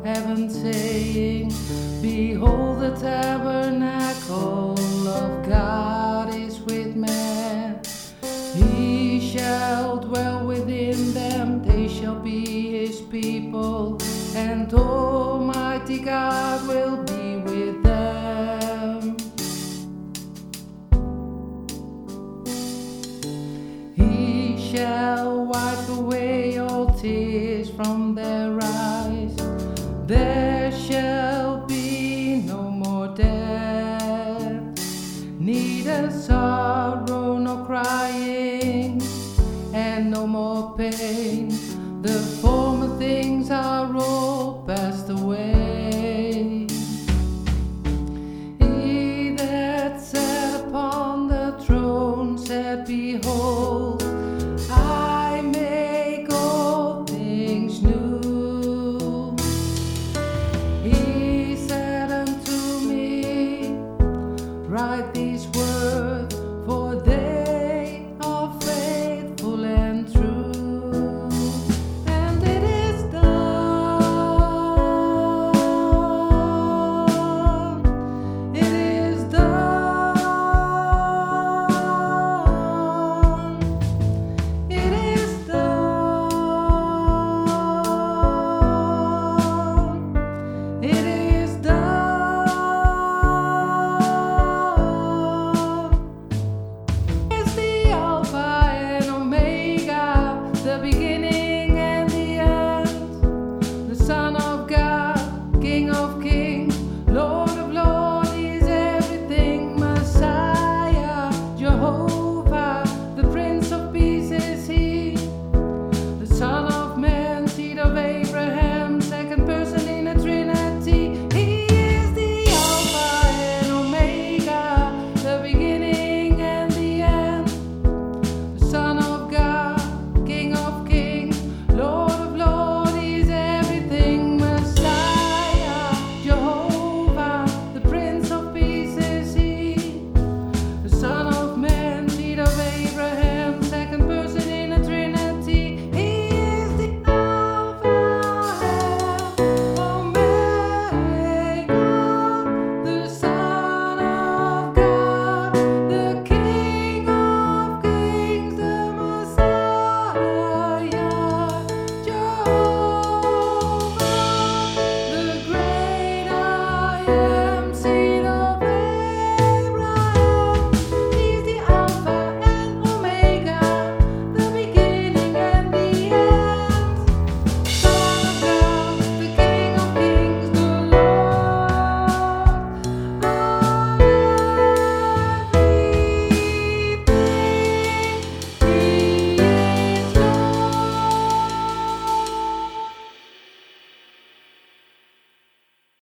heaven, saying, Behold, the tabernacle of God is with men. He shall dwell within them, they shall be his people, and Almighty God will be with them. He shall wipe away all tears from their eyes.